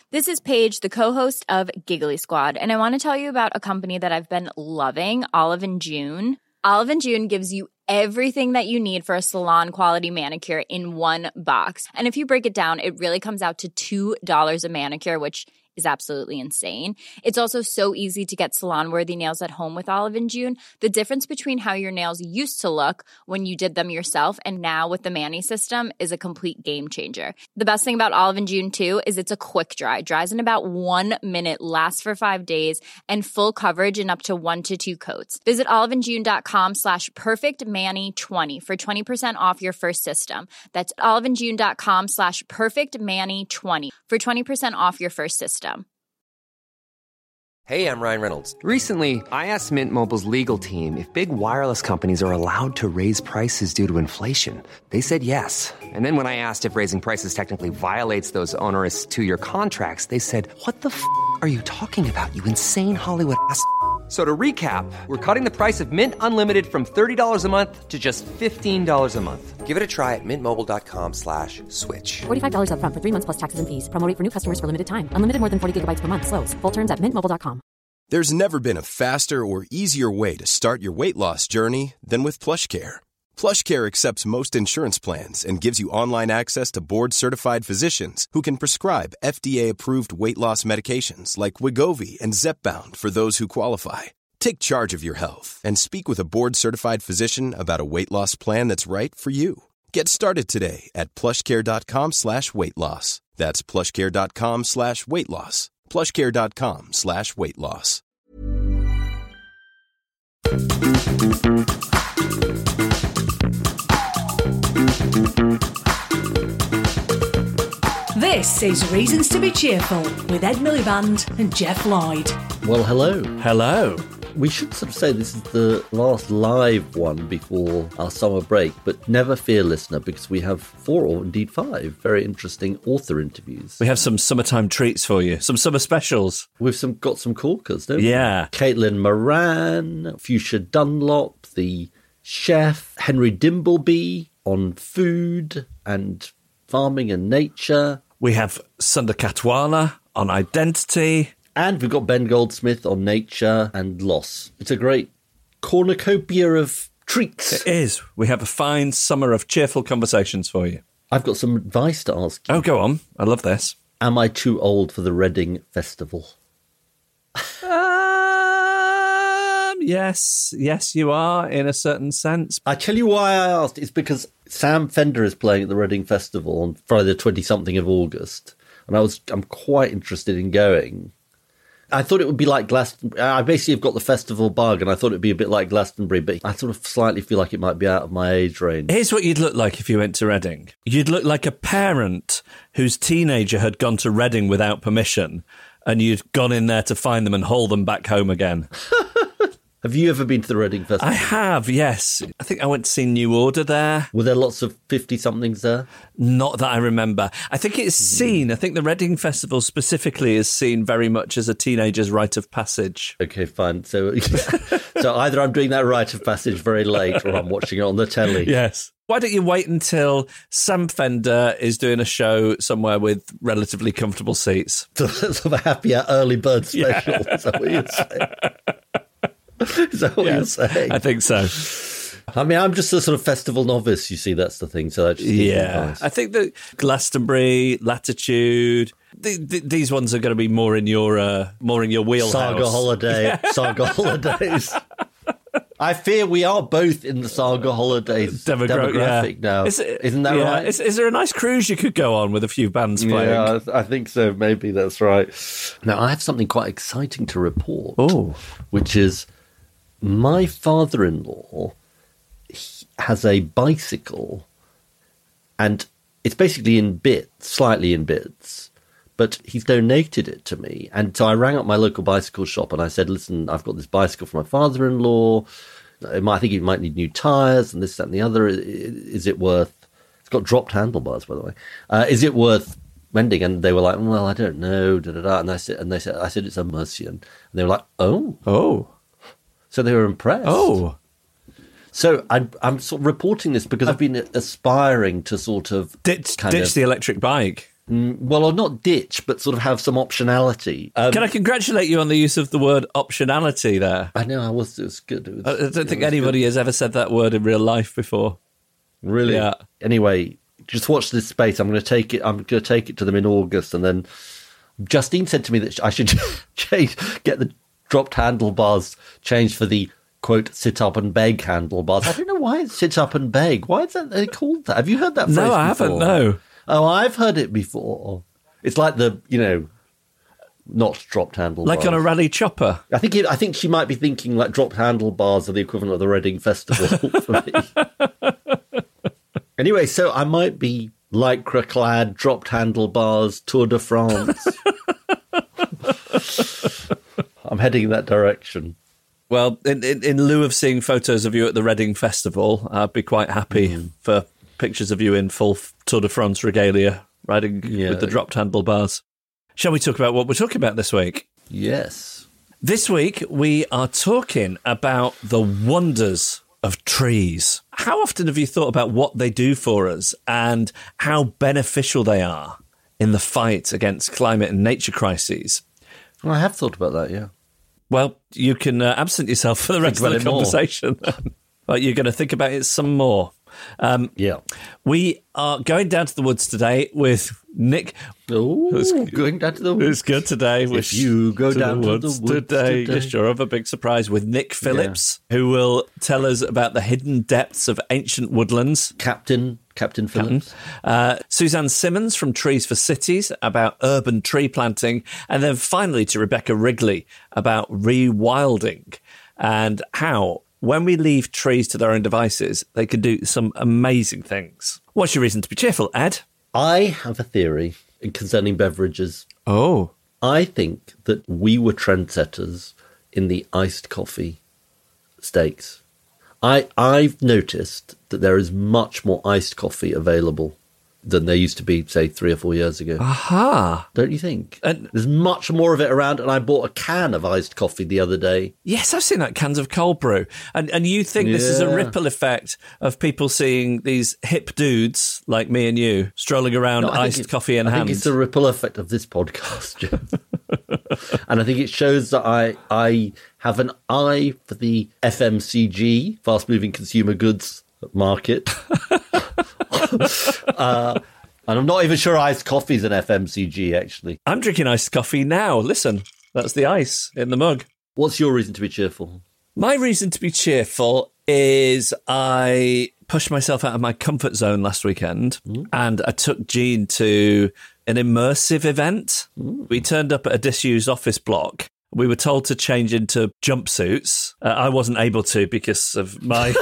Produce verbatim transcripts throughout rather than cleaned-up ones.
This is Paige, the co-host of Giggly Squad, and I want to tell you about a company that I've been loving, Olive and June. Olive and June gives you everything that you need for a salon-quality manicure in one box. And if you break it down, it really comes out to two dollars a manicure, which is absolutely insane. It's also so easy to get salon-worthy nails at home with Olive and June. The difference between how your nails used to look when you did them yourself and now with the Mani system is a complete game changer. The best thing about Olive and June, too, is it's a quick dry. Dries in about one minute, lasts for five days, and full coverage in up to one to two coats. Visit oliveandjune.com slash perfectmani20 for twenty percent off your first system. That's oliveandjune.com slash perfectmani20 for twenty percent off your first system. Hey, I'm Ryan Reynolds. Recently, I asked Mint Mobile's legal team if big wireless companies are allowed to raise prices due to inflation. They said yes. And then when I asked if raising prices technically violates those onerous two-year contracts, they said, what the f*** are you talking about, you insane Hollywood ass f- So to recap, we're cutting the price of Mint Unlimited from thirty dollars a month to just fifteen dollars a month. Give it a try at mintmobile.com slash switch. forty-five dollars up front for three months plus taxes and fees. Promo rate for new customers for limited time. Unlimited more than forty gigabytes per month. Slows full terms at mint mobile dot com. There's never been a faster or easier way to start your weight loss journey than with PlushCare. PlushCare accepts most insurance plans and gives you online access to board-certified physicians who can prescribe F D A-approved weight loss medications like Wegovy and Zepbound for those who qualify. Take charge of your health and speak with a board-certified physician about a weight loss plan that's right for you. Get started today at plushcare.com slash weight loss. That's plushcare.com slash weight loss. plushcare.com slash weight loss. This is Reasons to be Cheerful with Ed Miliband and Jeff Lloyd. Well, hello. Hello. We should sort of say this is the last live one before our summer break, but never fear, listener, because we have four or indeed five very interesting author interviews. We have some summertime treats for you, some summer specials. We've some got some corkers, don't we? Yeah. Caitlin Moran, Fuchsia Dunlop, the chef, Henry Dimbleby on food and farming and nature. We have Sunda Katwala on identity. And we've got Ben Goldsmith on nature and loss. It's a great cornucopia of treats. It is. We have a fine summer of cheerful conversations for you. I've got some advice to ask you. Oh, go on. I love this. Am I too old for the Reading Festival? um, yes. Yes, you are, in a certain sense. I tell you why I asked. It's because Sam Fender is playing at the Reading Festival on Friday the twenty-something of August. And I was, I'm quite interested in going. I thought it would be like Glastonbury. I basically have got the festival bug, and I thought it would be a bit like Glastonbury, but I sort of slightly feel like it might be out of my age range. Here's what you'd look like if you went to Reading. You'd look like a parent whose teenager had gone to Reading without permission, and you'd gone in there to find them and haul them back home again. Have you ever been to the Reading Festival? I have, yes. I think I went to see New Order there. Were there lots of fifty-somethings there? Not that I remember. I think it's seen, I think the Reading Festival specifically is seen very much as a teenager's rite of passage. Okay, fine. So, so either I'm doing that rite of passage very late or I'm watching it on the telly. Yes. Why don't you wait until Sam Fender is doing a show somewhere with relatively comfortable seats? Sort of a happier early bird special, yeah. Is that what you're saying? Is that what yes, you're saying? I think so. I mean, I'm just a sort of festival novice, you see, that's the thing. So I just yeah, nice. I think that Glastonbury, Latitude, th- th- these ones are going to be more in your uh, more in your wheelhouse. Saga Holiday, yeah. Saga Holidays. I fear we are both in the Saga Holidays Demogra- demographic yeah. now. Is it, Isn't that yeah. right? Is, is there a nice cruise you could go on with a few bands playing? Yeah, I, I think so. Maybe that's right. Now, I have something quite exciting to report. Oh, which is my father-in-law he has a bicycle, and it's basically in bits, slightly in bits, but he's donated it to me. And so I rang up my local bicycle shop and I said, listen, I've got this bicycle for my father-in-law. I think he might need new tyres and this, that and the other. Is it worth... It's got dropped handlebars, by the way. Uh, is it worth mending? And they were like, well, I don't know. Da, da, da. And I said, and they said, I said, it's a Mercian. And they were like, oh. Oh. So they were impressed. Oh. So I'm, I'm sort of reporting this because I've been aspiring to sort of... Ditch, kind ditch of, the electric bike. Mm, well, or not ditch, but sort of have some optionality. Um, Can I congratulate you on the use of the word optionality there? I know, I was, it was good. It was, I don't think it was anybody good. has ever said that word in real life before. Really? Yeah. Anyway, just watch this space. I'm going to take it. I'm going to take it to them in August, and then Justine said to me that I should change, get the dropped handlebars changed for the quote sit up and beg handlebars. I don't know why it's sit up and beg. Why is that they called that? Have you heard that phrase No, I before? haven't. No. Oh, I've heard it before. It's like the you know, not dropped handlebars. Like on a rally chopper. I think it, I think she might be thinking like dropped handlebars are the equivalent of the Reading Festival for me. Anyway, so I might be lycra clad, dropped handlebars, Tour de France. I'm heading in that direction. Well, in, in, in lieu of seeing photos of you at the Reading Festival, I'd be quite happy mm. for pictures of you in full Tour de France regalia, riding yeah. with the dropped handlebars. Shall we talk about what we're talking about this week? Yes. This week, we are talking about the wonders of trees. How often have you thought about what they do for us and how beneficial they are in the fight against climate and nature crises? Well, I have thought about that, yeah. Well, you can uh, absent yourself for the rest of the conversation. But you're going to think about it some more. Um, yeah. We are going down to the woods today with Nick. Oh, going down to the woods. It's good today. If you go to down the to woods the woods today, today. you're sure of a big surprise with Nick Phillips, yeah. who will tell us about the hidden depths of ancient woodlands. Captain, Captain Phillips. Captain. Uh, Suzanne Simmons from Trees for Cities about urban tree planting. And then finally to Rebecca Wrigley about rewilding and how, when we leave trees to their own devices, they can do some amazing things. What's your reason to be cheerful, Ed? I have a theory concerning beverages. Oh. I think that we were trendsetters in the iced coffee stakes. I, I've noticed that there is much more iced coffee available than there used to be, say, three or four years ago. Aha. Don't you think? And there's much more of it around, and I bought a can of iced coffee the other day. Yes, I've seen that, cans of cold brew. And and you think yeah. this is a ripple effect of people seeing these hip dudes like me and you strolling around no, iced coffee in I hand? I think it's the ripple effect of this podcast, Jeff. And I think it shows that I I have an eye for the F M C G, fast-moving consumer goods market. uh, and I'm not even sure iced coffee is an F M C G, actually. I'm drinking iced coffee now. Listen, that's the ice in the mug. What's your reason to be cheerful? My reason to be cheerful is I pushed myself out of my comfort zone last weekend mm. and I took Jean to an immersive event. Mm. We turned up at a disused office block. We were told to change into jumpsuits. Uh, I wasn't able to because of my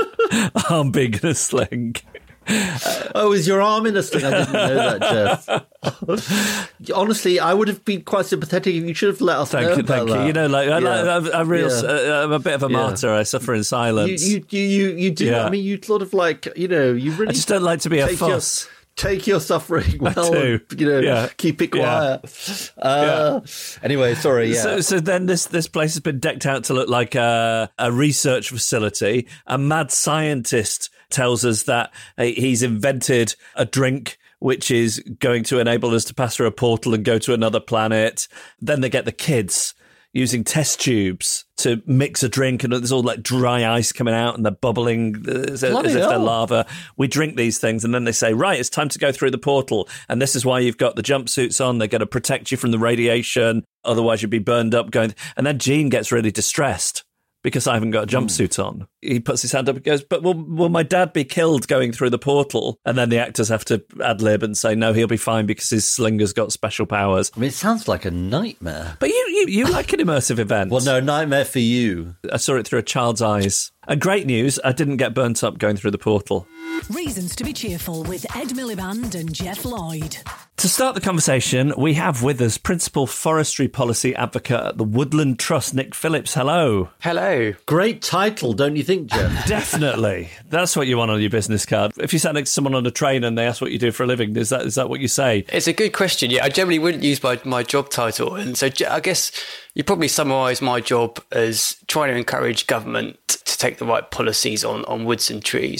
arm being in a sling. Uh, oh, is your arm in a sling? I didn't know that, Jeff. Honestly, I would have been quite sympathetic if you should have let us thank know you, about thank that. You. You know, like, yeah. I, I, I real, yeah. uh, I'm a bit of a yeah. martyr. I suffer in silence. You, you, you, you do. Yeah. I mean, you sort of like, you know, you really. I just don't like to be a fuss. Your, take your suffering well, and, you know, yeah. keep it quiet. Yeah. Uh, yeah. Anyway, sorry. Yeah. So, so then this this place has been decked out to look like a, a research facility. A mad scientist tells us that he's invented a drink which is going to enable us to pass through a portal and go to another planet. Then they get the kids using test tubes to mix a drink, and there's all like dry ice coming out and they're bubbling as, as if they're lava. We drink these things and then they say, right, it's time to go through the portal. And this is why you've got the jumpsuits on. They're going to protect you from the radiation. Otherwise you'd be burned up going. And then Jean gets really distressed because I haven't got a jumpsuit mm. on. He puts his hand up and goes, but will, will my dad be killed going through the portal? And then the actors have to ad-lib and say, no, he'll be fine because his slinger's got special powers. I mean, it sounds like a nightmare. But you, you, you like an immersive event. Well, no, nightmare for you. I saw it through a child's eyes. And great news, I didn't get burnt up going through the portal. Reasons to be cheerful with Ed Miliband and Jeff Lloyd. To start the conversation, we have with us Principal Forestry Policy Advocate at the Woodland Trust, Nick Phillips. Hello. Hello. Great title, don't you think, Jeff? Definitely. That's what you want on your business card. If you sat next to someone on a train and they ask what you do for a living, is that is that what you say? It's a good question. Yeah, I generally wouldn't use my, my job title. And so I guess you probably summarise my job as trying to encourage government to take the right policies on, on woods and trees.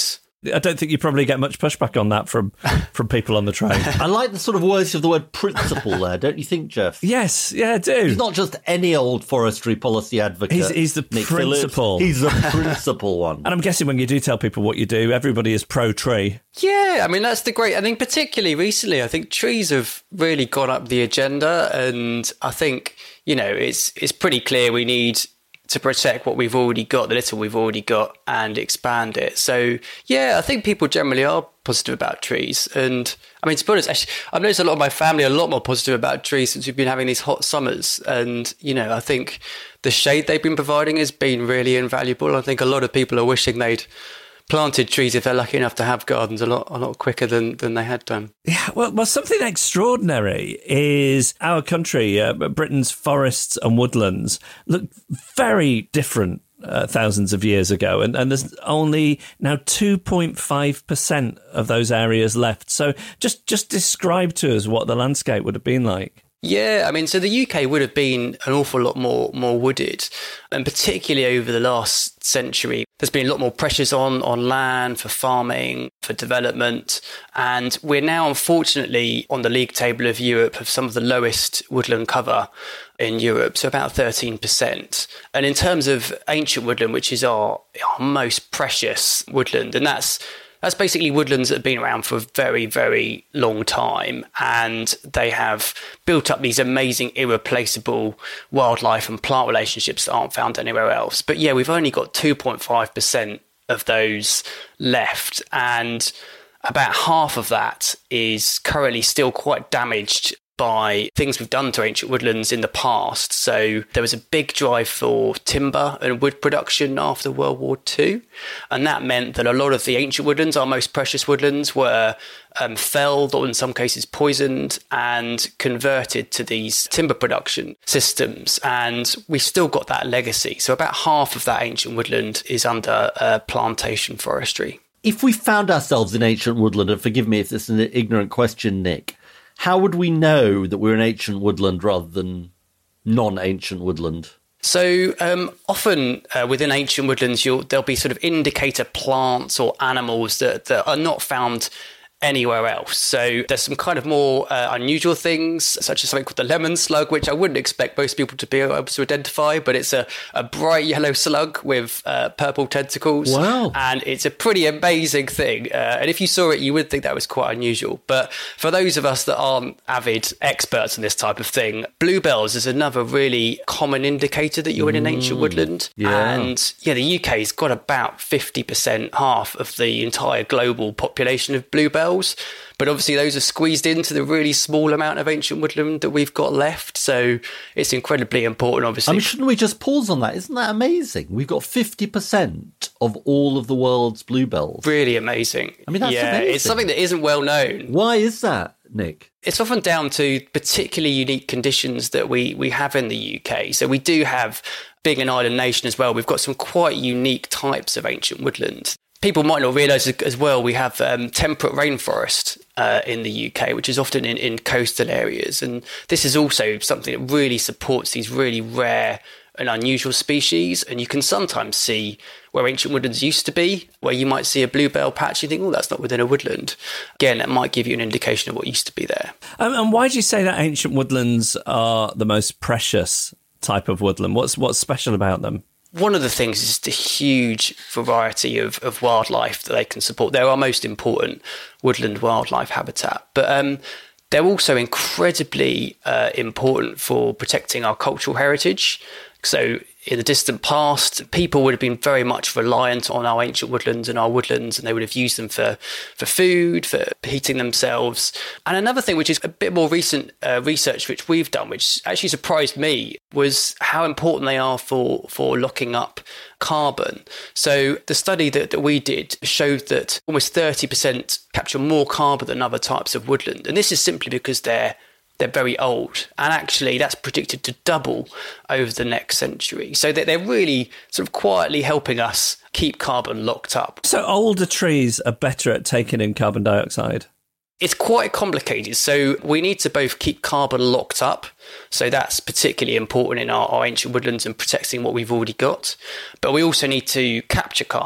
I don't think you probably get much pushback on that from, from people on the train. I like the sort of words of the word principle there, don't you think, Jeff? Yes, yeah, I do. He's not just any old forestry policy advocate. He's, he's the Nick principal. Phillips. He's the principal one. And I'm guessing when you do tell people what you do, everybody is pro-tree. Yeah, I mean, that's the great... I think particularly recently, I think trees have really gone up the agenda. And I think, you know, it's it's pretty clear we need to protect what we've already got, the little we've already got, and expand it. So, yeah, I think people generally are positive about trees. And, I mean, to be honest, actually, I've noticed a lot of my family are a lot more positive about trees since we've been having these hot summers. And, you know, I think the shade they've been providing has been really invaluable. I think a lot of people are wishing they'd planted trees if they're lucky enough to have gardens a lot a lot quicker than, than they had done. Yeah, well, well, something extraordinary is our country, uh, Britain's forests and woodlands look very different uh, thousands of years ago, and, and there's only now two point five percent of those areas left. So just, just describe to us what the landscape would have been like. Yeah, I mean, so the U K would have been an awful lot more more wooded, and particularly over the last century, there's been a lot more pressures on on land for farming, for development, and we're now unfortunately on the league table of Europe of some of the lowest woodland cover in Europe, so about thirteen percent. And in terms of ancient woodland, which is our, our most precious woodland, and that's That's basically woodlands that have been around for a very, very long time, and they have built up these amazing, irreplaceable wildlife and plant relationships that aren't found anywhere else. But yeah, we've only got two point five percent of those left, and about half of that is currently still quite damaged by things we've done to ancient woodlands in the past. So there was a big drive for timber and wood production after World War Two, and that meant that a lot of the ancient woodlands, our most precious woodlands, were um, felled or in some cases poisoned and converted to these timber production systems, and we've still got that legacy. So about half of that ancient woodland is under uh, plantation forestry. If we found ourselves in ancient woodland, and forgive me if this is an ignorant question, Nick, how would we know that we're in ancient woodland rather than non-ancient woodland? So um, often uh, within ancient woodlands, you'll, there'll be sort of indicator plants or animals that, that are not found anywhere else. So there's some kind of more uh, unusual things, such as something called the lemon slug, which I wouldn't expect most people to be able to identify, but it's a, a bright yellow slug with uh, purple tentacles. Wow. And it's a pretty amazing thing. Uh, and if you saw it, you would think that was quite unusual. But for those of us that aren't avid experts in this type of thing, bluebells is another really common indicator that you're in an ancient woodland. Yeah. And yeah, the U K's got about fifty percent, half of the entire global population of bluebells. But obviously those are squeezed into the really small amount of ancient woodland that we've got left. So it's incredibly important, obviously. I mean, shouldn't we just pause on that? Isn't that amazing? We've got fifty percent of all of the world's bluebells. Really amazing. I mean, that's yeah, amazing. It's something that isn't well known. Why is that, Nick? It's often down to particularly unique conditions that we, we have in the U K. So we do have, being an island nation as well, we've got some quite unique types of ancient woodland. People might not realise as well, we have um, temperate rainforest uh, in the U K, which is often in, in coastal areas. And this is also something that really supports these really rare and unusual species. And you can sometimes see where ancient woodlands used to be, where you might see a bluebell patch, you think, oh, that's not within a woodland. Again, that might give you an indication of what used to be there. Um, and why do you say that ancient woodlands are the most precious type of woodland? What's what's special about them? One of the things is the huge variety of, of wildlife that they can support. They're our most important woodland wildlife habitat. But um, they're also incredibly uh, important for protecting our cultural heritage. So in the distant past, people would have been very much reliant on our ancient woodlands and our woodlands, and they would have used them for, for food, for heating themselves. And another thing, which is a bit more recent uh, research which we've done, which actually surprised me, was how important they are for, for locking up carbon. So the study that, that we did showed that almost thirty percent capture more carbon than other types of woodland. And this is simply because they're They're very old, and actually that's predicted to double over the next century. So that they're really sort of quietly helping us keep carbon locked up. So older trees are better at taking in carbon dioxide? It's quite complicated. So we need to both keep carbon locked up. So that's particularly important in our, our ancient woodlands and protecting what we've already got. But we also need to capture carbon.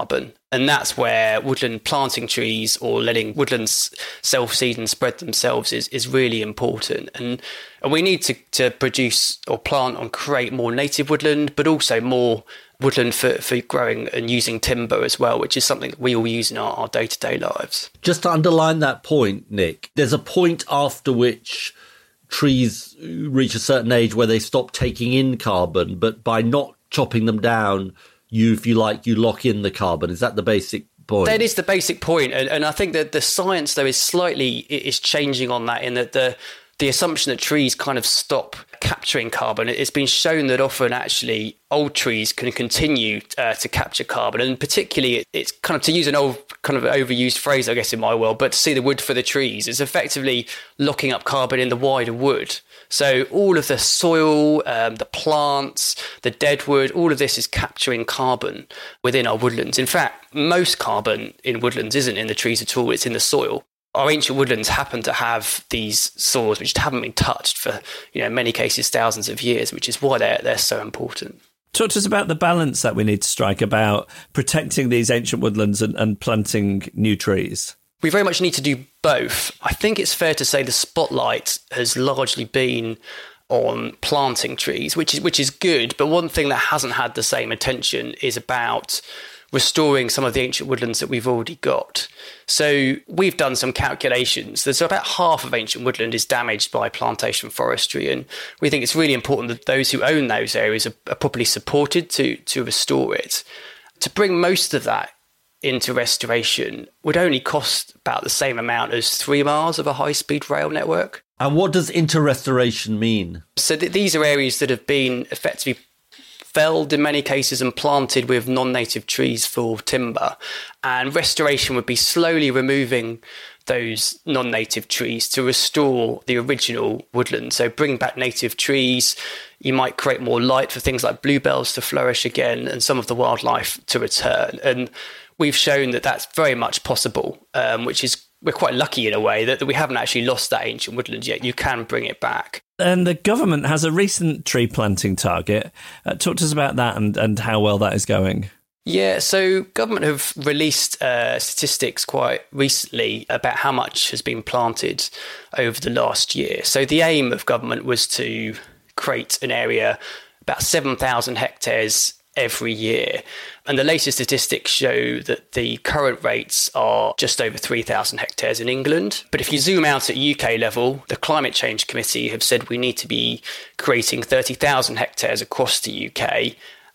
And that's where woodland planting trees or letting woodlands self-seed and spread themselves is, is really important. And, and we need to, to produce or plant and create more native woodland, but also more woodland for, for growing and using timber as well, which is something that we all use in our, our day-to-day lives. Just to underline that point, Nick, there's a point after which trees reach a certain age where they stop taking in carbon, but by not chopping them down, you, if you like, you lock in the carbon. Is that the basic point? That is the basic point. And, and I think that the science, though, is slightly is changing on that, in that the the assumption that trees kind of stop capturing carbon. It's been shown that often actually old trees can continue uh, to capture carbon. And particularly it's kind of, to use an old kind of overused phrase, I guess, in my world, but to see the wood for the trees is effectively locking up carbon in the wider wood. So all of the soil, um, the plants, the dead wood, all of this is capturing carbon within our woodlands. In fact, most carbon in woodlands isn't in the trees at all, it's in the soil. Our ancient woodlands happen to have these soils which haven't been touched for, you know, in many cases, thousands of years, which is why they're, they're so important. Talk to us about the balance that we need to strike about protecting these ancient woodlands and, and planting new trees. We very much need to do both. I think it's fair to say the spotlight has largely been on planting trees, which is which is good. But one thing that hasn't had the same attention is about restoring some of the ancient woodlands that we've already got. So we've done some calculations. There's about half of ancient woodland is damaged by plantation forestry, and we think it's really important that those who own those areas are, are properly supported to to restore it. To bring most of that into restoration would only cost about the same amount as three miles of a high-speed rail network. And what does into-restoration mean? So th- these are areas that have been effectively felled in many cases and planted with non-native trees for timber. And restoration would be slowly removing those non-native trees to restore the original woodland. So bring back native trees. You might create more light for things like bluebells to flourish again and some of the wildlife to return. And we've shown that that's very much possible, um, which is, we're quite lucky in a way that, that we haven't actually lost that ancient woodland yet. You can bring it back. And the government has a recent tree planting target. Uh, talk to us about that and, and how well that is going. Yeah, so government have released uh, statistics quite recently about how much has been planted over the last year. So the aim of government was to create an area about seven thousand hectares every year. And the latest statistics show that the current rates are just over three thousand hectares in England. But if you zoom out at U K level, the Climate Change Committee have said we need to be creating thirty thousand hectares across the U K.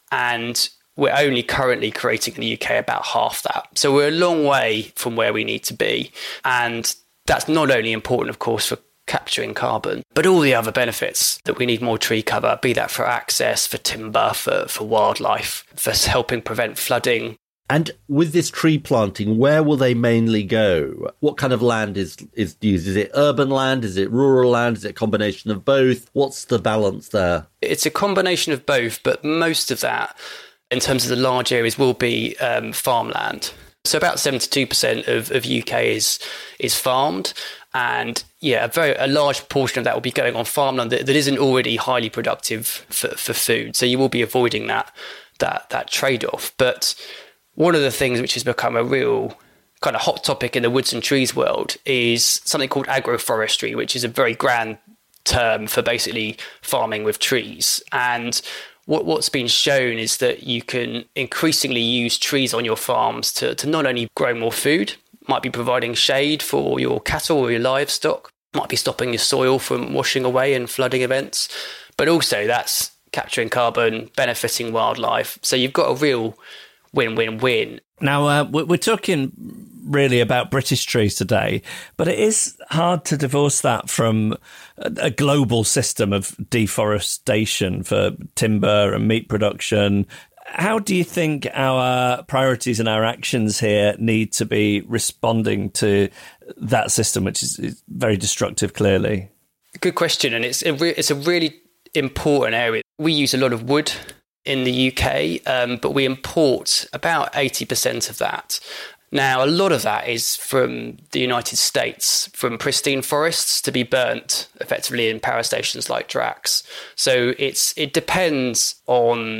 And we're only currently creating in the U K about half that. So we're a long way from where we need to be. And that's not only important, of course, for capturing carbon, but all the other benefits that we need more tree cover, be that for access, for timber, for, for wildlife, for helping prevent flooding. And with this tree planting, where will they mainly go? What kind of land is, is used? Is it urban land? Is it rural land? Is it a combination of both? What's the balance there? It's a combination of both, but most of that, in terms of the large areas, will be um, farmland. So about seventy-two percent of, of U K is is farmed. And yeah, a very a large proportion of that will be going on farmland that, that isn't already highly productive for, for food. So you will be avoiding that that that trade-off. But one of the things which has become a real kind of hot topic in the woods and trees world is something called agroforestry, which is a very grand term for basically farming with trees. And What, what's been shown is that you can increasingly use trees on your farms to, to not only grow more food, might be providing shade for your cattle or your livestock, might be stopping your soil from washing away in flooding events, but also that's capturing carbon, benefiting wildlife. So you've got a real win-win-win. Now, uh, we're talking really about British trees today, but it is hard to divorce that from a global system of deforestation for timber and meat production. How do you think our priorities and our actions here need to be responding to that system, which is, is very destructive, clearly? Good question, and it's a re- it's a really important area. We use a lot of wood in the U K, um, but we import about eighty percent of that. Now, a lot of that is from the United States, from pristine forests to be burnt effectively in power stations like Drax. So it's it depends on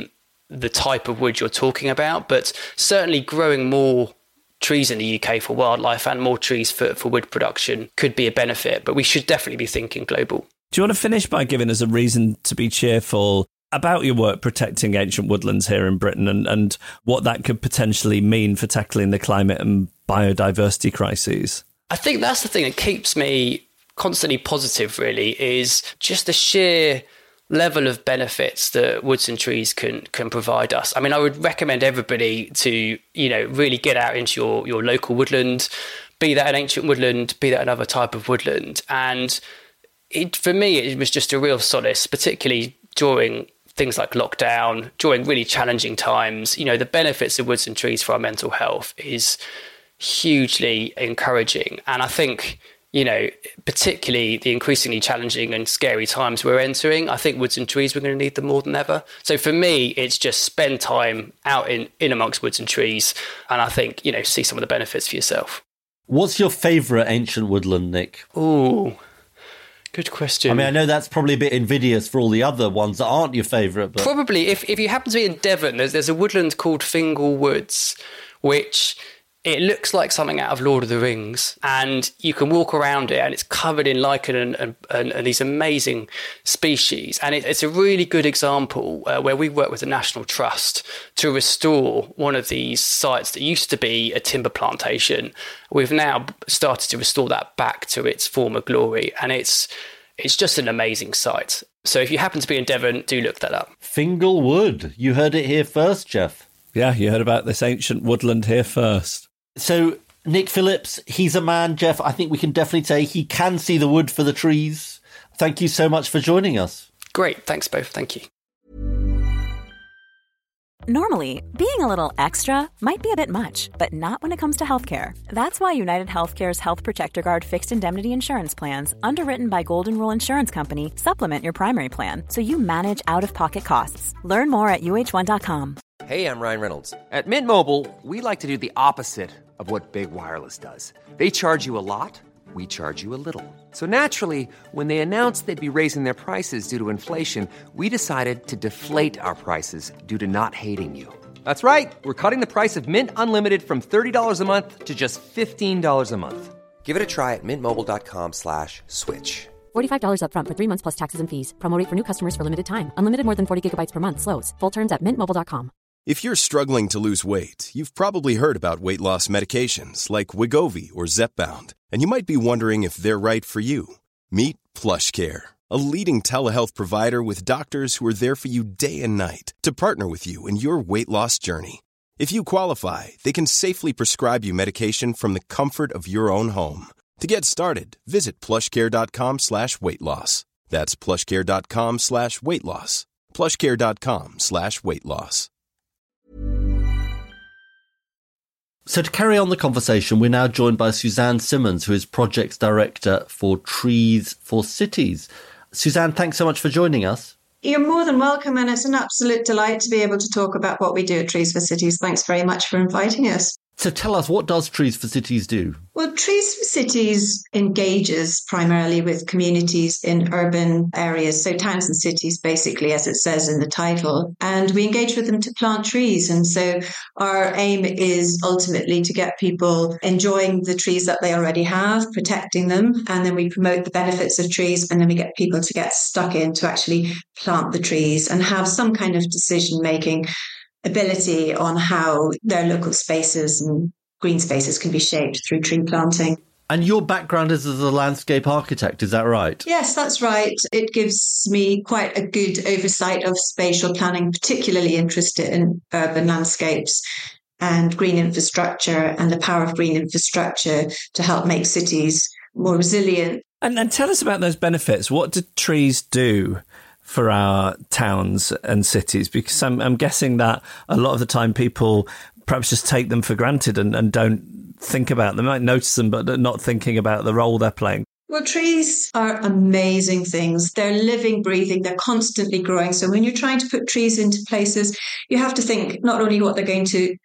the type of wood you're talking about, but certainly growing more trees in the U K for wildlife and more trees for, for wood production could be a benefit, but we should definitely be thinking global. Do you want to finish by giving us a reason to be cheerful about your work protecting ancient woodlands here in Britain and, and what that could potentially mean for tackling the climate and biodiversity crises? I think that's the thing that keeps me constantly positive, really, is just the sheer level of benefits that woods and trees can can provide us. I mean, I would recommend everybody to, you know, really get out into your, your local woodland, be that an ancient woodland, be that another type of woodland. And it, for me, it was just a real solace, particularly during things like lockdown, during really challenging times. You know, the benefits of woods and trees for our mental health is hugely encouraging. And I think, you know, particularly the increasingly challenging and scary times we're entering, I think woods and trees, we're going to need them more than ever. So for me, it's just spend time out in, in amongst woods and trees. And I think, you know, see some of the benefits for yourself. What's your favourite ancient woodland, Nick? Ooh, good question. I mean, I know that's probably a bit invidious for all the other ones that aren't your favourite. But probably, if, if you happen to be in Devon, there's, there's a woodland called Fingal Woods, which... it looks like something out of Lord of the Rings, and you can walk around it and it's covered in lichen and, and, and, and these amazing species. And it, it's a really good example uh, where we work with the National Trust to restore one of these sites that used to be a timber plantation. We've now started to restore that back to its former glory, and it's it's just an amazing site. So if you happen to be in Devon, do look that up. Fingal Wood. You heard it here first, Jeff. Yeah, you heard about this ancient woodland here first. So, Nick Phillips, he's a man, Jeff, I think we can definitely say he can see the wood for the trees. Thank you so much for joining us. Great. Thanks both. Thank you. Normally, being a little extra might be a bit much, but not when it comes to healthcare. That's why United Healthcare's Health Protector Guard fixed indemnity insurance plans, underwritten by Golden Rule Insurance Company, supplement your primary plan so you manage out-of-pocket costs. Learn more at U H one dot com. Hey, I'm Ryan Reynolds. At Mint Mobile, we like to do the opposite of what Big Wireless does. They charge you a lot, we charge you a little. So naturally, when they announced they'd be raising their prices due to inflation, we decided to deflate our prices due to not hating you. That's right. We're cutting the price of Mint Unlimited from thirty dollars a month to just fifteen dollars a month. Give it a try at mintmobile.com slash switch. forty-five dollars up front for three months plus taxes and fees. Promo rate for new customers for limited time. Unlimited more than forty gigabytes per month. Slows full terms at mint mobile dot com. If you're struggling to lose weight, you've probably heard about weight loss medications like Wegovy or Zepbound, and you might be wondering if they're right for you. Meet PlushCare, a leading telehealth provider with doctors who are there for you day and night to partner with you in your weight loss journey. If you qualify, they can safely prescribe you medication from the comfort of your own home. To get started, visit plushcare.com slash weight loss. That's plushcare.com slash weight loss. plushcare.com slash weight loss. So to carry on the conversation, we're now joined by Suzanne Simmons, who is Projects Director for Trees for Cities. Suzanne, thanks so much for joining us. You're more than welcome, and it's an absolute delight to be able to talk about what we do at Trees for Cities. Thanks very much for inviting us. So tell us, what does Trees for Cities do? Well, Trees for Cities engages primarily with communities in urban areas, so towns and cities, basically, as it says in the title. And we engage with them to plant trees. And so our aim is ultimately to get people enjoying the trees that they already have, protecting them, and then we promote the benefits of trees, and then we get people to get stuck in to actually plant the trees and have some kind of decision-making ability on how their local spaces and green spaces can be shaped through tree planting. And your background is as a landscape architect, is that right? Yes, that's right. It gives me quite a good oversight of spatial planning, particularly interested in urban landscapes and green infrastructure and the power of green infrastructure to help make cities more resilient. And, and tell us about those benefits. What do trees do for our towns and cities? Because I'm, I'm guessing that a lot of the time people perhaps just take them for granted and, and don't think about them. They might notice them, but not thinking about the role they're playing. Well, trees are amazing things. They're living, breathing, they're constantly growing. So when you're trying to put trees into places, you have to think not only what they're going to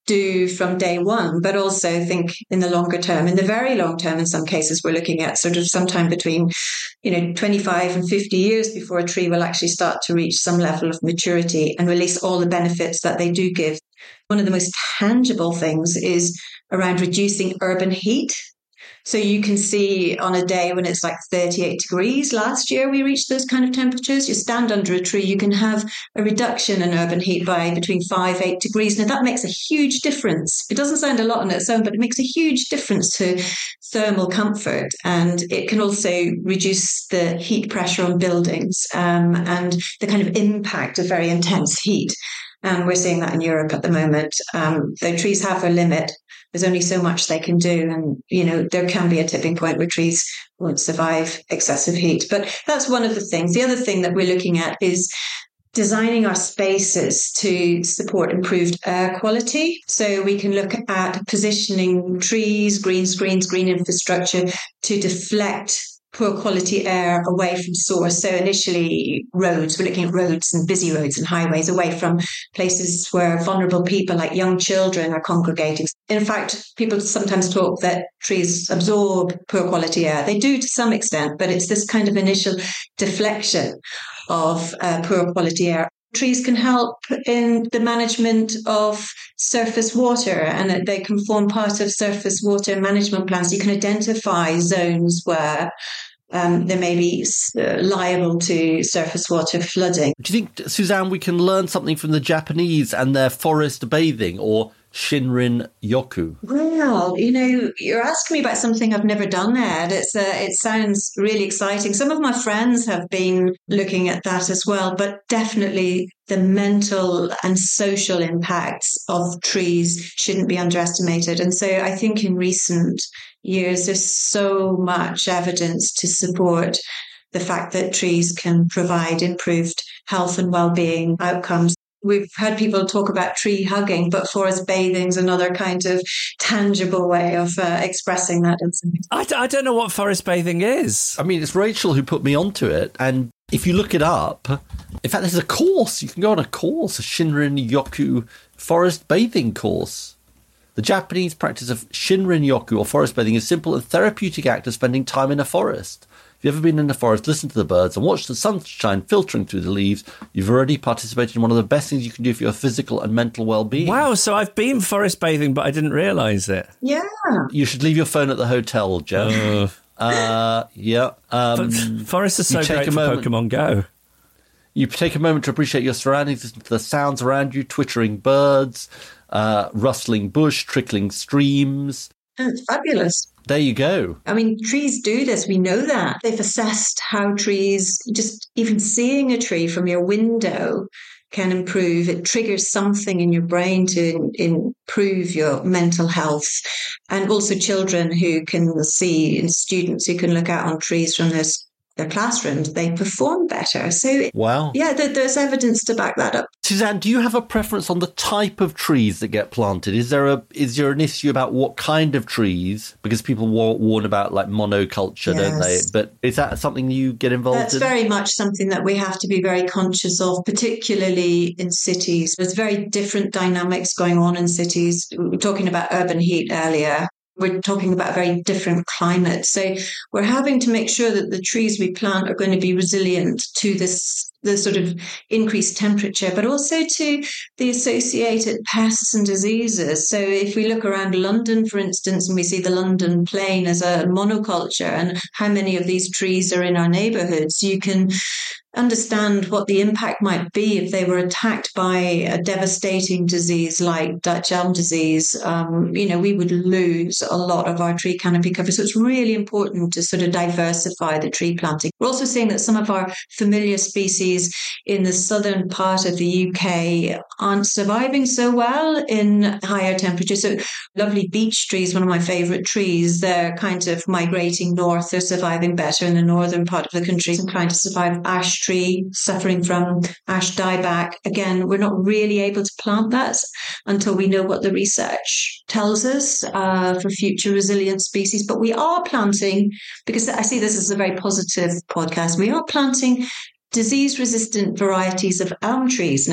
do from day one, but also think in the longer term. In the very long term, in some cases, we're looking at sort of sometime between, you know, twenty-five and fifty years before a tree will actually start to reach some level of maturity and release all the benefits that they do give. One of the most tangible things is around reducing urban heat. So you can see on a day when it's like thirty-eight degrees, last year we reached those kind of temperatures. You stand under a tree, you can have a reduction in urban heat by between five, eight degrees. Now that makes a huge difference. It doesn't sound a lot on its own, but it makes a huge difference to thermal comfort. And it can also reduce the heat pressure on buildings um, and the kind of impact of very intense heat. And we're seeing that in Europe at the moment. Um, though trees have a limit, there's only so much they can do. And, you know, there can be a tipping point where trees won't survive excessive heat. But that's one of the things. The other thing that we're looking at is designing our spaces to support improved air quality. So we can look at positioning trees, green screens, green infrastructure to deflect poor quality air away from source. So initially roads, we're looking at roads and busy roads and highways away from places where vulnerable people like young children are congregating. In fact, people sometimes talk that trees absorb poor quality air. They do to some extent, but it's this kind of initial deflection of uh, poor quality air. Trees can help in the management of surface water, and they can form part of surface water management plans. You can identify zones where um, they may be uh, liable to surface water flooding. Do you think, Suzanne, we can learn something from the Japanese and their forest bathing, or Shinrin Yoku? Well, you know, you're asking me about something I've never done yet. It's uh, it sounds really exciting. Some of my friends have been looking at that as well, but definitely the mental and social impacts of trees shouldn't be underestimated. And so I think in recent years, there's so much evidence to support the fact that trees can provide improved health and well-being outcomes. We've had people talk about tree hugging, but forest bathing is another kind of tangible way of uh, expressing that. I, d- I don't know what forest bathing is. I mean, it's Rachel who put me onto it. And if you look it up, in fact, there's a course. You can go on a course, a Shinrin Yoku forest bathing course. The Japanese practice of Shinrin Yoku, or forest bathing, is a simple and therapeutic act of spending time in a forest. If you've ever been in the forest, listen to the birds and watch the sunshine filtering through the leaves, you've already participated in one of the best things you can do for your physical and mental well-being. Wow, so I've been forest bathing, but I didn't realise it. Yeah. You should leave your phone at the hotel, Jeff. Uh, uh, yeah. Um, but forests are so great for moment, Pokemon Go. You take a moment to appreciate your surroundings, listen to the sounds around you, twittering birds, uh, rustling bush, trickling streams. Oh, it's fabulous. There you go. I mean, trees do this. We know that. They've assessed how trees, just even seeing a tree from your window can improve. It triggers something in your brain to improve your mental health. And also children who can see, and students who can look out on trees from their, their classrooms, they perform better. So, wow. Yeah, there, there's evidence to back that up. Suzanne, do you have a preference on the type of trees that get planted? Is there a is there an issue about what kind of trees? Because people warn about like monoculture, yes. don't they? But is that something you get involved That's in? That's very much something that we have to be very conscious of, particularly in cities. There's very different dynamics going on in cities. We were talking about urban heat earlier. We're talking about a very different climate. So we're having to make sure that the trees we plant are going to be resilient to this, the sort of increased temperature, but also to the associated pests and diseases. So if we look around London, for instance, and we see the London plain as a monoculture and how many of these trees are in our neighbourhoods, you can understand what the impact might be if they were attacked by a devastating disease like Dutch elm disease. Um, you know, we would lose a lot of our tree canopy cover. So it's really important to sort of diversify the tree planting. We're also seeing that some of our familiar species in the southern part of the U K aren't surviving so well in higher temperatures. So lovely beech trees, one of my favourite trees, they're kind of migrating north. They're surviving better in the northern part of the country and trying to survive. Ash tree suffering from ash dieback. Again, we're not really able to plant that until we know what the research tells us uh, for future resilient species. But we are planting, because I see this as a very positive podcast, we are planting disease-resistant varieties of elm trees now.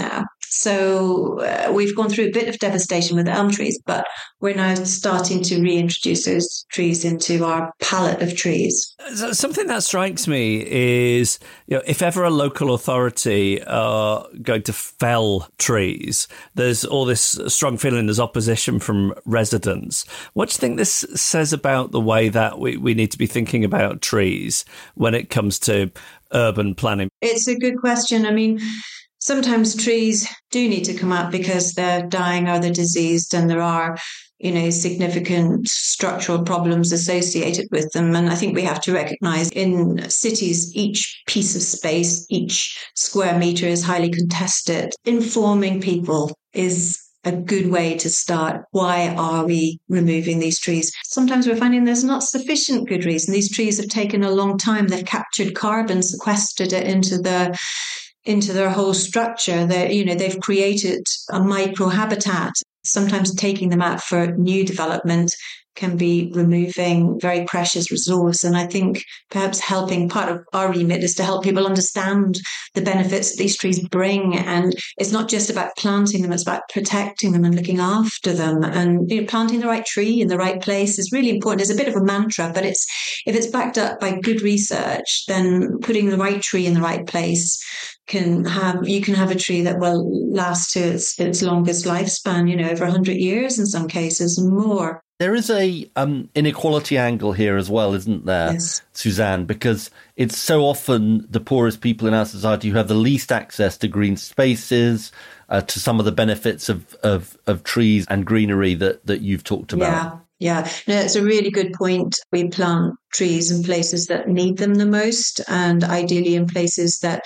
So uh, we've gone through a bit of devastation with elm trees, but we're now starting to reintroduce those trees into our palette of trees. Something that strikes me is, you know, if ever a local authority are going to fell trees, there's all this strong feeling there's opposition from residents. What do you think this says about the way that we, we need to be thinking about trees when it comes to urban planning? It's a good question. I mean, sometimes trees do need to come up because they're dying or they're diseased, and there are, you know, significant structural problems associated with them. And I think we have to recognise in cities, each piece of space, each square metre is highly contested. Informing people is a good way to start. Why are we removing these trees? Sometimes we're finding there's not sufficient good reason. These trees have taken a long time. They've captured carbon, sequestered it into the into their whole structure. They, you know, they've created a microhabitat. Sometimes taking them out for new development can be removing very precious resource. And I think perhaps helping, part of our remit is to help people understand the benefits that these trees bring. And it's not just about planting them, it's about protecting them and looking after them. And, you know, planting the right tree in the right place is really important. It's a bit of a mantra, but it's if it's backed up by good research, then putting the right tree in the right place can have, you can have a tree that will last to its, its longest lifespan, you know, over one hundred years in some cases and more. There is a um, inequality angle here as well, isn't there, yes. Suzanne? Because it's so often the poorest people in our society who have the least access to green spaces, uh, to some of the benefits of, of, of trees and greenery that, that you've talked about. Yeah. Yeah, no, it's a really good point. We plant trees in places that need them the most, and ideally in places that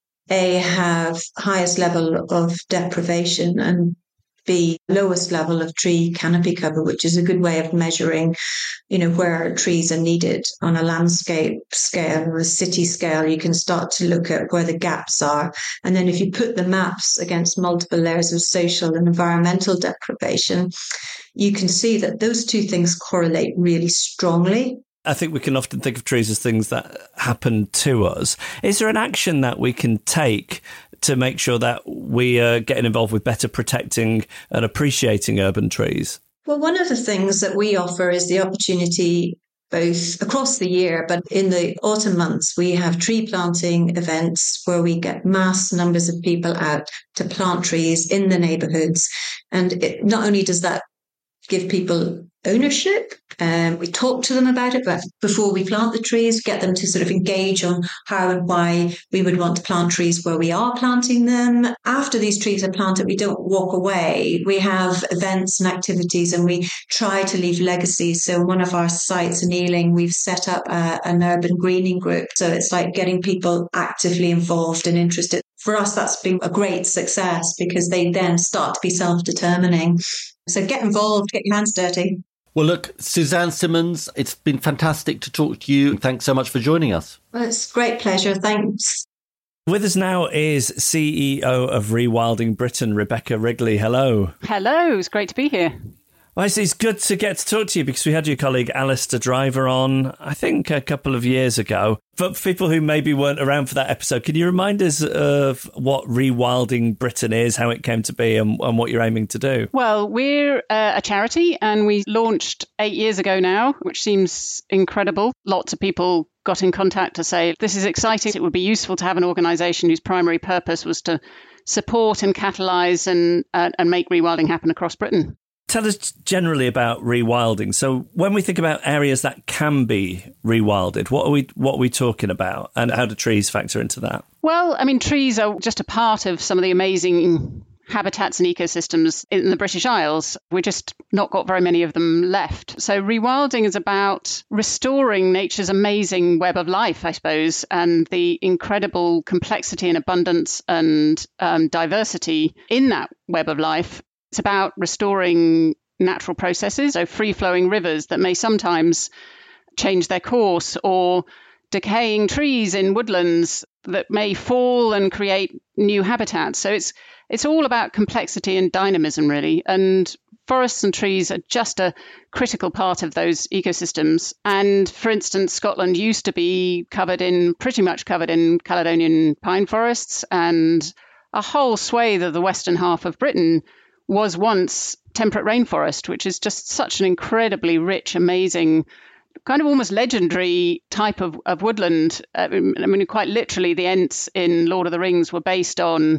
A, have highest level of deprivation, and B, lowest level of tree canopy cover, which is a good way of measuring, you know, where trees are needed on a landscape scale or a city scale. You can start to look at where the gaps are. And then if you put the maps against multiple layers of social and environmental deprivation, you can see that those two things correlate really strongly. I think we can often think of trees as things that happen to us. Is there an action that we can take to make sure that we are getting involved with better protecting and appreciating urban trees? Well, one of the things that we offer is the opportunity both across the year, but in the autumn months, we have tree planting events where we get mass numbers of people out to plant trees in the neighbourhoods. And it, not only does that give people ownership, and um, we talk to them about it, but before we plant the trees, get them to sort of engage on how and why we would want to plant trees where we are planting them. After these trees are planted, we don't walk away. We have events and activities, and we try to leave legacies. So one of our sites in Ealing, we've set up a, an urban greening group. So it's like getting people actively involved and interested. For us, that's been a great success because they then start to be self-determining. So get involved, get your hands dirty. Well, look, Suzanne Simmons, it's been fantastic to talk to you. Thanks so much for joining us. Well, it's a great pleasure. Thanks. With us now is C E O of Rewilding Britain, Rebecca Wrigley. Hello. Hello. It's great to be here. Well, it's good to get to talk to you because we had your colleague Alistair Driver on, I think, a couple of years ago. But for people who maybe weren't around for that episode, can you remind us of what Rewilding Britain is, how it came to be, and, and what you're aiming to do? Well, we're uh, a charity, and we launched eight years ago now, which seems incredible. Lots of people got in contact to say, this is exciting. It would be useful to have an organisation whose primary purpose was to support and catalyse and, uh, and make rewilding happen across Britain. Tell us generally about rewilding. So when we think about areas that can be rewilded, what are we what are we talking about, and how do trees factor into that? Well, I mean, trees are just a part of some of the amazing habitats and ecosystems in the British Isles. We've just not got very many of them left. So rewilding is about restoring nature's amazing web of life, I suppose, and the incredible complexity and abundance and um, diversity in that web of life. It's about restoring natural processes, so free-flowing rivers that may sometimes change their course, or decaying trees in woodlands that may fall and create new habitats. So it's it's all about complexity and dynamism, really. And forests and trees are just a critical part of those ecosystems. And for instance, Scotland used to be covered in, pretty much covered in Caledonian pine forests, and a whole swathe of the western half of Britain was once temperate rainforest, which is just such an incredibly rich, amazing, kind of almost legendary type of, of woodland. I mean, quite literally, the Ents in Lord of the Rings were based on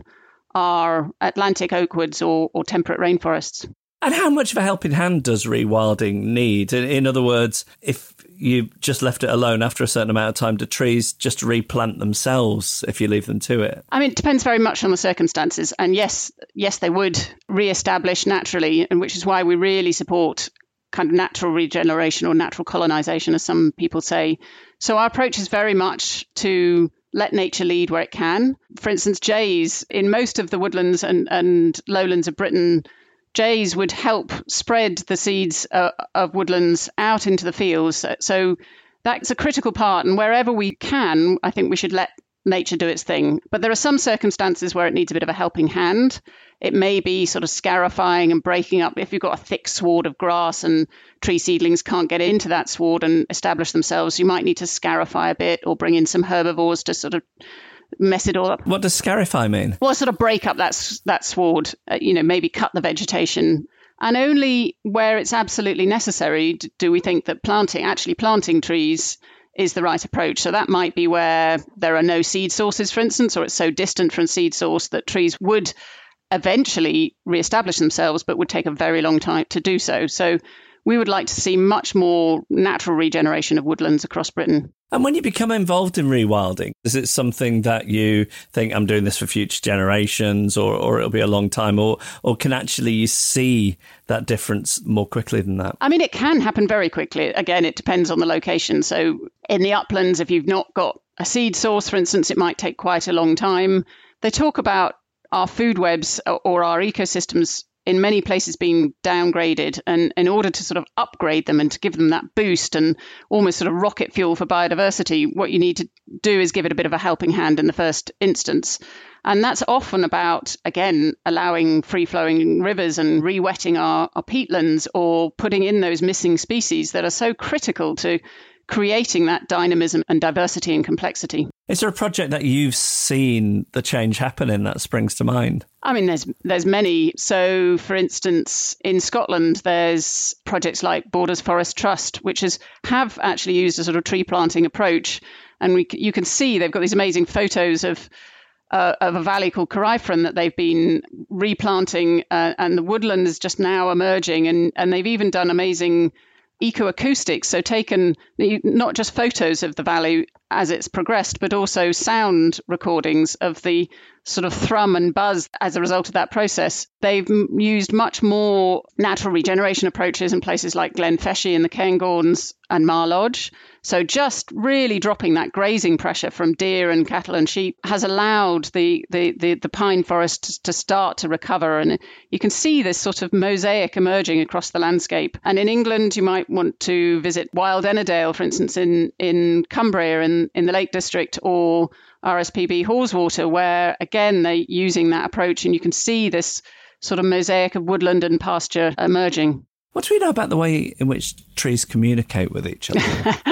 our Atlantic oak woods or, or temperate rainforests. And how much of a helping hand does rewilding need? In, in other words, if you just left it alone after a certain amount of time, do trees just replant themselves if you leave them to it? I mean, it depends very much on the circumstances. And yes, yes, they would re-establish naturally, and which is why we really support kind of natural regeneration or natural colonization, as some people say. So our approach is very much to let nature lead where it can. For instance, jays in most of the woodlands and, and lowlands of Britain, jays would help spread the seeds uh, of woodlands out into the fields. So that's a critical part. And wherever we can, I think we should let nature do its thing. But there are some circumstances where it needs a bit of a helping hand. It may be sort of scarifying and breaking up. If you've got a thick sward of grass and tree seedlings can't get into that sward and establish themselves, you might need to scarify a bit or bring in some herbivores to sort of mess it all up. What does scarify mean? Well, sort of break up that that sward, uh, you know, maybe cut the vegetation. And only where it's absolutely necessary do we think that planting, actually planting trees is the right approach. So that might be where there are no seed sources, for instance, or it's so distant from seed source that trees would eventually reestablish themselves, but would take a very long time to do so. So we would like to see much more natural regeneration of woodlands across Britain. And when you become involved in rewilding, is it something that you think, I'm doing this for future generations, or, or it'll be a long time, or or can actually you see that difference more quickly than that? I mean, it can happen very quickly. Again, it depends on the location. So in the uplands, if you've not got a seed source, for instance, it might take quite a long time. They talk about our food webs or our ecosystems in many places being downgraded, and in order to sort of upgrade them and to give them that boost and almost sort of rocket fuel for biodiversity, what you need to do is give it a bit of a helping hand in the first instance. And that's often about, again, allowing free-flowing rivers and re-wetting our, our peatlands, or putting in those missing species that are so critical to creating that dynamism and diversity and complexity. Is there a project that you've seen the change happen in that springs to mind? I mean, there's there's many. So, for instance, in Scotland, there's projects like Borders Forest Trust, which is have actually used a sort of tree planting approach. And we, you can see they've got these amazing photos of uh, of a valley called Coryphron that they've been replanting, uh, and the woodland is just now emerging. And, and they've even done amazing ecoacoustics, so taken not just photos of the valley as it's progressed, but also sound recordings of the sort of thrum and buzz as a result of that process. They've m- used much more natural regeneration approaches in places like Glenfeshie and the Cairngorms and Mar Lodge. So just really dropping that grazing pressure from deer and cattle and sheep has allowed the, the, the, the pine forest to start to recover. And you can see this sort of mosaic emerging across the landscape. And in England, you might want to visit Wild Ennerdale, for instance, in, in Cumbria in, in the Lake District, or R S P B Haweswater, where, again, they're using that approach. And you can see this sort of mosaic of woodland and pasture emerging. What do we know about the way in which trees communicate with each other?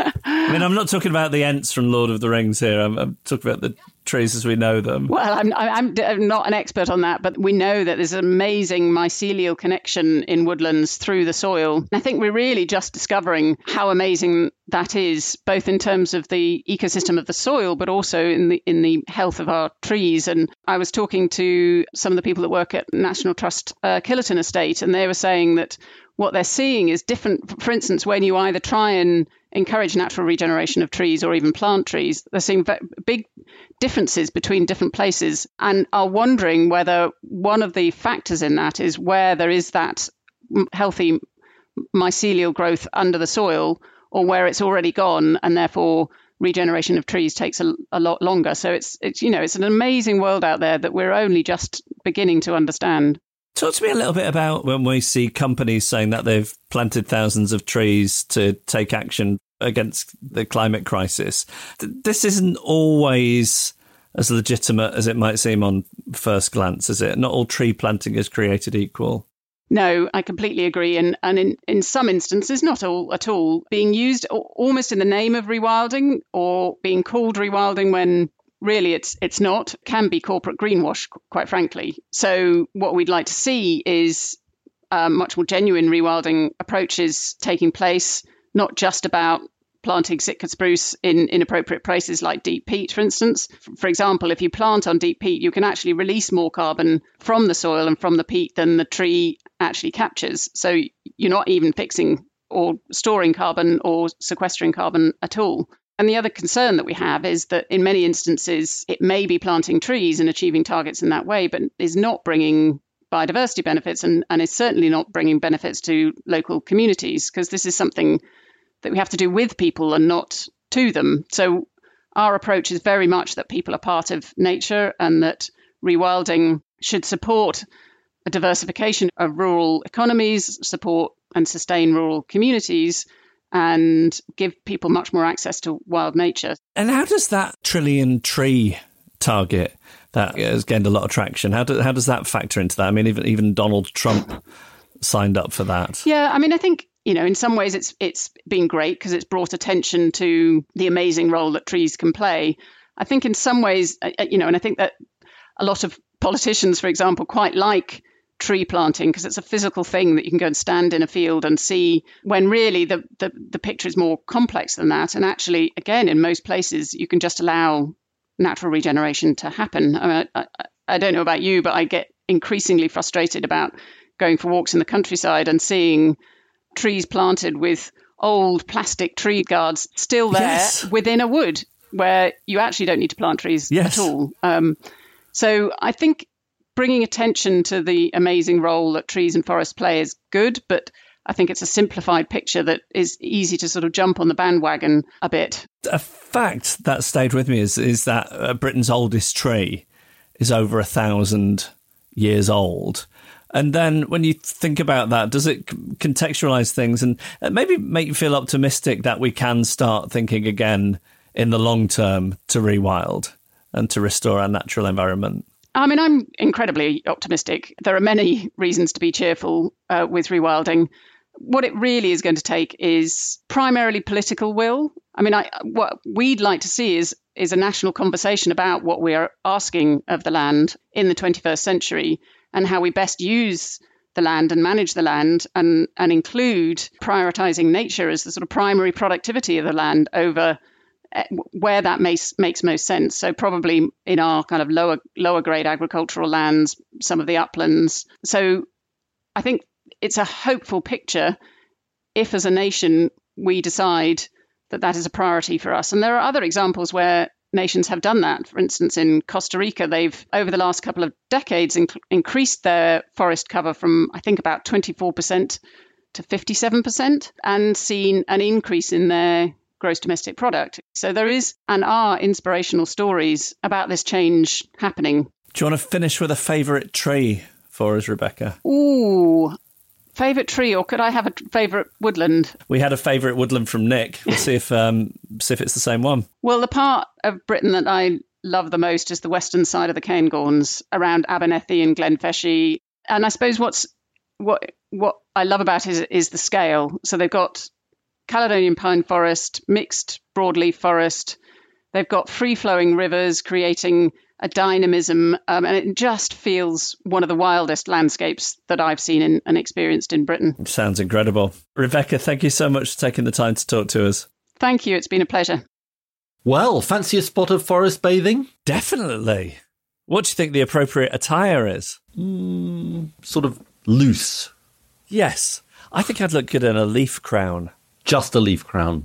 I mean, I'm not talking about the Ents from Lord of the Rings here. I'm, I'm talking about the trees as we know them. Well, I'm, I'm, I'm not an expert on that, but we know that there's an amazing mycelial connection in woodlands through the soil. And I think we're really just discovering how amazing that is, both in terms of the ecosystem of the soil, but also in the in the health of our trees. And I was talking to some of the people that work at National Trust uh, Killerton Estate, and they were saying that what they're seeing is different. For instance, when you either try and encourage natural regeneration of trees or even plant trees, they're seeing big differences between different places, and are wondering whether one of the factors in that is where there is that healthy mycelial growth under the soil, or where it's already gone, and therefore regeneration of trees takes a, a lot longer. So it's it's you know it's an amazing world out there that we're only just beginning to understand. Talk to me a little bit about when we see companies saying that they've planted thousands of trees to take action against the climate crisis. This isn't always as legitimate as it might seem on first glance, is it? Not all tree planting is created equal. No, I completely agree. And, and in, in some instances, not all at all, being used almost in the name of rewilding, or being called rewilding when really it's it's not, can be corporate greenwash, quite frankly. So what we'd like to see is um, much more genuine rewilding approaches taking place, not just about planting Sitka spruce in inappropriate places like deep peat, for instance. For example, if you plant on deep peat, you can actually release more carbon from the soil and from the peat than the tree actually captures. So you're not even fixing or storing carbon or sequestering carbon at all. And the other concern that we have is that in many instances, it may be planting trees and achieving targets in that way, but is not bringing biodiversity benefits and, and is certainly not bringing benefits to local communities, because this is something that we have to do with people and not to them. So our approach is very much that people are part of nature and that rewilding should support a diversification of rural economies, support and sustain rural communities, and give people much more access to wild nature. And how does that trillion tree target that has gained a lot of traction, how, do, how does that factor into that? I mean, even even Donald Trump signed up for that. Yeah, I mean, I think, you know, in some ways it's it's been great because it's brought attention to the amazing role that trees can play. I think in some ways, you know, and I think that a lot of politicians, for example, quite like tree planting because it's a physical thing that you can go and stand in a field and see, when really the, the, the picture is more complex than that. And actually, again, in most places, you can just allow natural regeneration to happen. I mean, I, I, I don't know about you, but I get increasingly frustrated about going for walks in the countryside and seeing trees planted with old plastic tree guards still there yes. within a wood where you actually don't need to plant trees yes. at all. Um, so I think bringing attention to the amazing role that trees and forests play is good, but I think it's a simplified picture that is easy to sort of jump on the bandwagon a bit. A fact that stayed with me is, is that uh, Britain's oldest tree is over a thousand years old. And then when you think about that, does it contextualize things and maybe make you feel optimistic that we can start thinking again in the long term to rewild and to restore our natural environment? I mean, I'm incredibly optimistic. There are many reasons to be cheerful uh, with rewilding. What it really is going to take is primarily political will. I mean, I, what we'd like to see is is a national conversation about what we are asking of the land in the twenty-first century and how we best use the land and manage the land and, and include prioritizing nature as the sort of primary productivity of the land over where that makes makes most sense. So probably in our kind of lower lower grade agricultural lands, some of the uplands. So I think it's a hopeful picture if as a nation we decide that that is a priority for us. And there are other examples where nations have done that. For instance, in Costa Rica, they've over the last couple of decades inc- increased their forest cover from, I think, about twenty-four percent to fifty-seven percent and seen an increase in their gross domestic product. So there is and are inspirational stories about this change happening. Do you want to finish with a favourite tree for us, Rebecca? Ooh, favourite tree, or could I have a favourite woodland? We had a favourite woodland from Nick. We'll see if um, see if it's the same one. Well, the part of Britain that I love the most is the western side of the Cairngorms, around Abernethy and Glenfeshie. And I suppose what's what what I love about it is, is the scale. So they've got Caledonian pine forest, mixed broadleaf forest. They've got free-flowing rivers creating a dynamism, um, and it just feels one of the wildest landscapes that I've seen in, and experienced in Britain. It sounds incredible. Rebecca, thank you so much for taking the time to talk to us. Thank you. It's been a pleasure. Well, fancy a spot of forest bathing? Definitely. What do you think the appropriate attire is? Mm, sort of loose. Yes. I think I'd look good in a leaf crown. Just a leaf crown.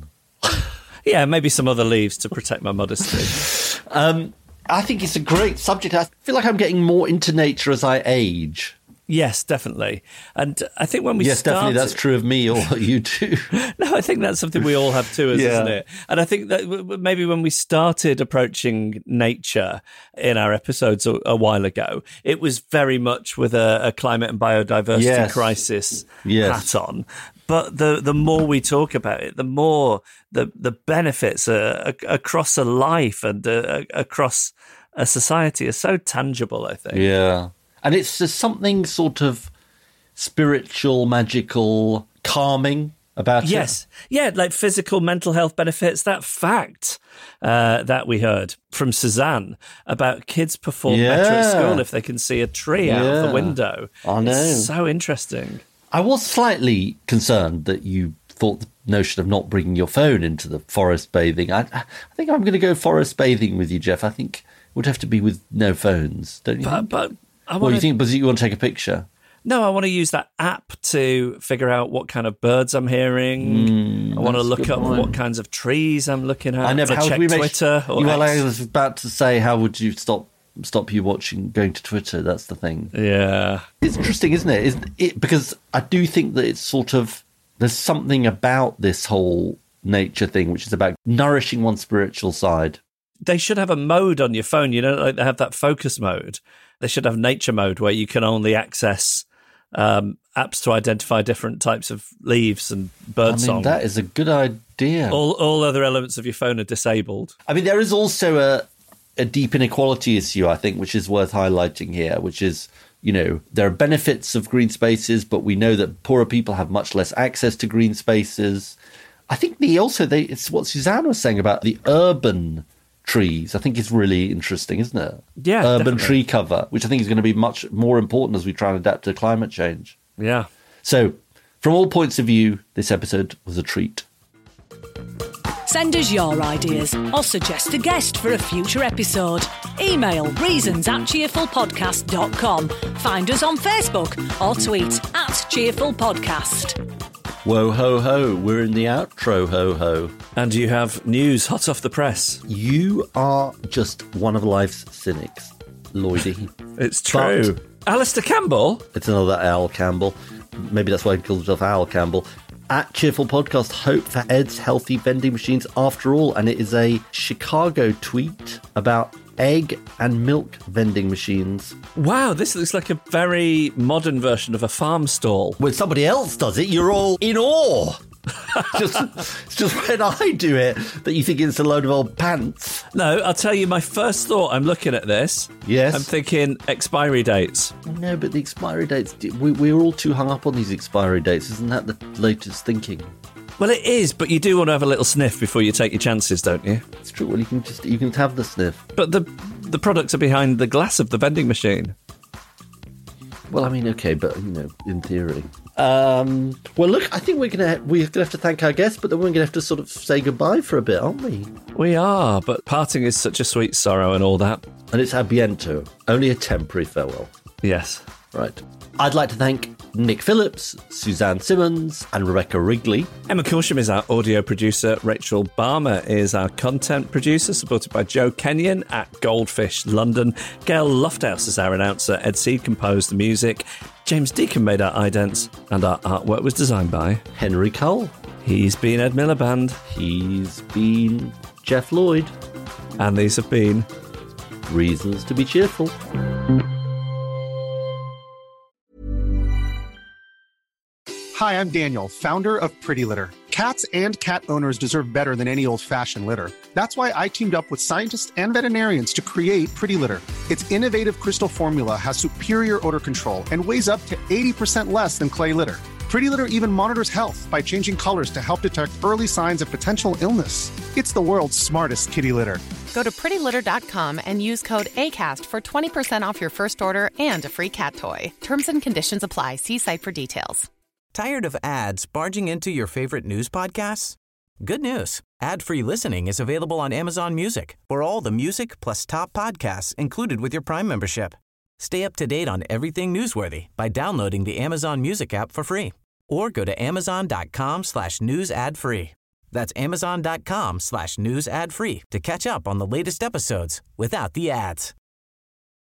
Yeah, maybe some other leaves to protect my modesty. um, I think it's a great subject. I feel like I'm getting more into nature as I age. Yes, definitely. And I think when we yes, started... definitely that's true of me or you too. No, I think that's something we all have too, yeah. isn't it? And I think that maybe when we started approaching nature in our episodes a, a while ago, it was very much with a, a climate and biodiversity yes. crisis yes. hat on. But the the more we talk about it, the more the, the benefits uh, across a life and uh, across a society are so tangible, I think. Yeah. And it's just something sort of spiritual, magical, calming about it? Yes. Yeah, like physical, mental health benefits. That fact uh, that we heard from Suzanne about kids perform Yeah. better at school if they can see a tree out of Yeah. the window. I know. It's so interesting. I was slightly concerned that you thought the notion of not bringing your phone into the forest bathing. I, I think I'm going to go forest bathing with you, Jeff. I think it would have to be with no phones, don't you But, think? but I Well, want you think because you want to take a picture? No, I want to use that app to figure out what kind of birds I'm hearing. Mm, I want to that's a look good up point. what kinds of trees I'm looking at. I know, but to how would check we make Twitter or well, I X. was about to say, how would you stop stop you watching going to Twitter? That's the thing. Yeah, it's interesting, isn't it? Isn't it? Because I do think that it's sort of there's something about this whole nature thing which is about nourishing one's spiritual side. They should have a mode on your phone. You know, like they have that focus mode. They should have nature mode where you can only access um, apps to identify different types of leaves and bird I mean, song. that is a good idea. All all other elements of your phone are disabled. I mean, there is also a, a deep inequality issue, I think, which is worth highlighting here, which is, you know, there are benefits of green spaces, but we know that poorer people have much less access to green spaces. I think the also, they, it's what Suzanne was saying about the urban trees, I think is really interesting, isn't it? Yeah, Urban definitely. tree cover, which I think is going to be much more important as we try and adapt to climate change. Yeah. So, from all points of view, this episode was a treat. Send us your ideas or suggest a guest for a future episode. Email reasons at cheerful podcast dot com. Find us on Facebook or tweet at cheerful podcast. Whoa, ho, ho. We're in the outro, ho, ho. And you have news hot off the press. You are just one of life's cynics, Lloydie. It's true. But Alistair Campbell? it's another Al Campbell. Maybe that's why he calls himself Al Campbell. At Cheerful Podcast, hope for Ed's healthy vending machines after all. And it is a Chicago tweet about egg and milk vending machines. Wow, this looks like a very modern version of a farm stall. When somebody else does it, you're all in awe. just, it's just when I do it that you think it's a load of old pants. No, I'll tell you my first thought. I'm looking at this. Yes. I'm thinking expiry dates. No, but the expiry dates, we, we're all too hung up on these expiry dates. Isn't that the latest thinking? Well, it is, but you do want to have a little sniff before you take your chances, don't you? It's true. Well, you can just you can have the sniff. But the the products are behind the glass of the vending machine. Well, I mean, okay, but you know, in theory. Um, well, look, I think we're gonna we're gonna have to thank our guests, but then we're gonna have to sort of say goodbye for a bit, aren't we? We are, but parting is such a sweet sorrow and all that. And it's abiento, only a temporary farewell. Yes. Right. I'd like to thank Nick Phillips, Suzanne Simmons, and Rebecca Wrigley. Emma Corsham is our audio producer. Rachel Barmer is our content producer, supported by Joe Kenyon at Goldfish London. Gail Lofthouse is our announcer. Ed Seed composed the music. James Deacon made our idents, and our artwork was designed by Henry Cole. He's been Ed Miliband. He's been Jeff Lloyd. And these have been Reasons to be Cheerful. Hi, I'm Daniel, founder of Pretty Litter. Cats and cat owners deserve better than any old-fashioned litter. That's why I teamed up with scientists and veterinarians to create Pretty Litter. Its innovative crystal formula has superior odor control and weighs up to eighty percent less than clay litter. Pretty Litter even monitors health by changing colors to help detect early signs of potential illness. It's the world's smartest kitty litter. Go to pretty litter dot com and use code ACAST for twenty percent off your first order and a free cat toy. Terms and conditions apply. See site for details. Tired of ads barging into your favorite news podcasts? Good news. Ad-free listening is available on Amazon Music for all the music plus top podcasts included with your Prime membership. Stay up to date on everything newsworthy by downloading the Amazon Music app for free or go to amazon.com slash news ad free. That's amazon.com slash news ad free to catch up on the latest episodes without the ads.